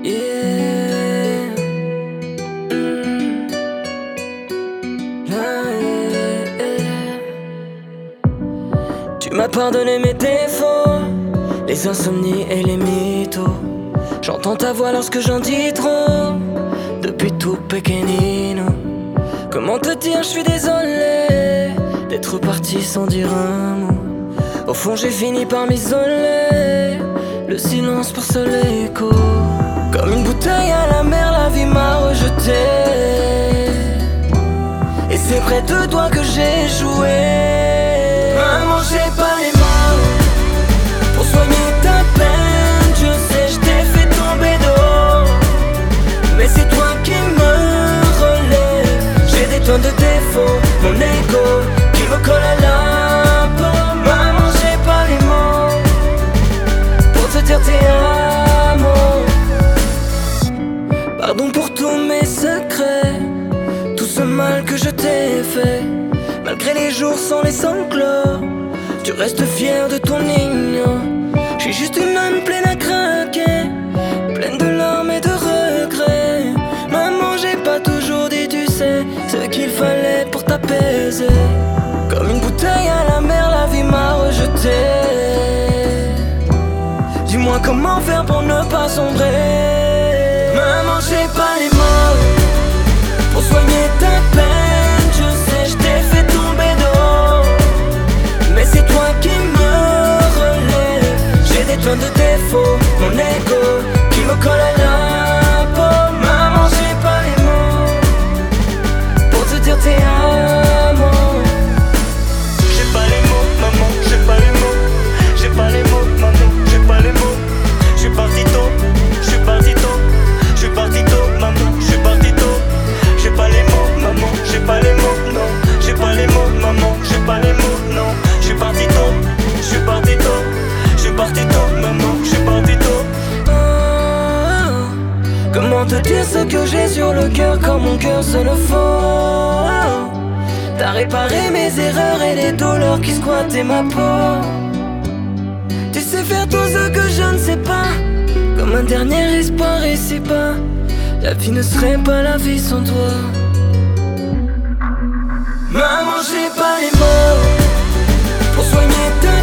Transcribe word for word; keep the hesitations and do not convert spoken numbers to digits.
Yeah. Mm. Ah, yeah, yeah. Tu m'as pardonné mes défauts, les insomnies et les mythos. J'entends ta voix lorsque j'en dis trop, depuis tout pequeñino. Comment te dire, je suis désolé d'être parti sans dire un mot. Au fond j'ai fini par m'isoler, le silence pour seul écho. Comme une bouteille à la mer, la vie m'a rejeté, et c'est près de toi que j'ai joué. Maman, j'ai pas les mots pour soigner ta peine. Je sais, je t'ai fait tomber d'eau, mais c'est toi qui me relève. J'ai des tonnes de défauts, mon ego qui me colle à la peau. Maman, j'ai pas les mots pour te dire tes amours. Pardon pour tous mes secrets, tout ce mal que je t'ai fait. Malgré les jours sans les sanglots, tu restes fier de ton igno. J'suis juste une âme pleine à craquer, pleine de larmes et de regrets. Maman, j'ai pas toujours dit, tu sais, ce qu'il fallait pour t'apaiser. Comme une bouteille à la mer, la vie m'a rejeté. Dis-moi comment faire pour ne pas sombrer. Maman, j'ai pas les mots pour soigner ta peine. Je sais, je t'ai fait tomber d'eau, mais c'est toi qui me relève. J'ai des tonnes de défauts, mon ego qui me colle à la peau. Maman, j'ai pas les mots pour te dire tes amours. J'ai pas les mots, maman, j'ai pas les mots. J'ai pas les mots, maman, j'ai pas les mots. J'suis parti tôt, j'suis parti tôt. J'suis parti tôt, maman, j'suis parti tôt. J'ai pas les mots, maman, j'ai pas les mots, non. J'ai pas les mots, maman, j'ai pas les mots, non. J'suis parti tôt, j'suis parti tôt. J'suis parti tôt, maman, j'suis parti tôt. Oh, comment te dire ce que j'ai sur le cœur quand mon cœur se le faut. T'as réparé mes erreurs et les douleurs qui squattaient ma peau. Tu sais faire tout ce que je ne sais pas, comme un dernier espoir ici-bas. La vie ne serait pas la vie sans toi. Maman, j'ai pas les mots pour soigner ta